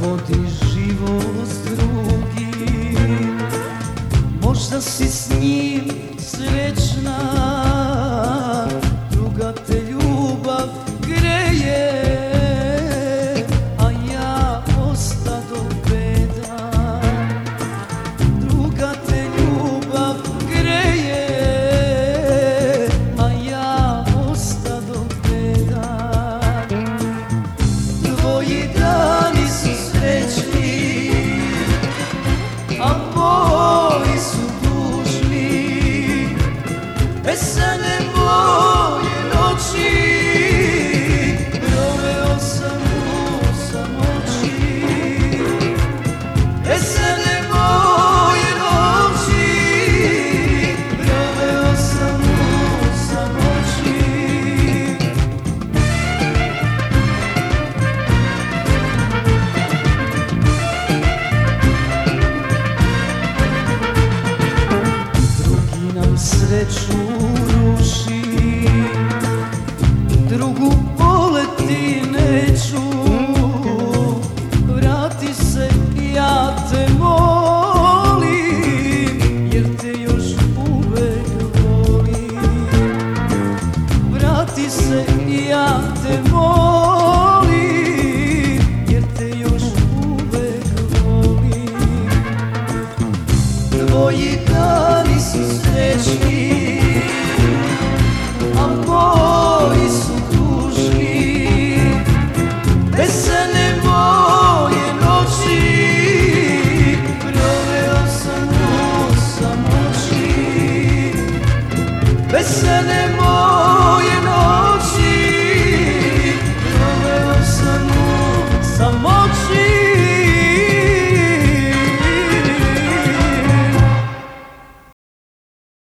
vodi život s drugim. Možda si s njim srećna, druga te ljubav greje, a ja ostado bedan. Druga te ljubav greje, a ja ostado bedan. Tvoji dani su srećni, a moji su tužni. Besane moje noći proveo sam u samoći. Besane moje noći proveo sam u samoći. Drugi nam sreću ruši, drugu voleti neću. Vrati se, ja te molim, jer te još uvek volim. Vrati se, ja te molim, jer te još uvek volim. Tvoji dani su srećni, a moji su tužni. Besane moje noći proveo sam u samoći. Besane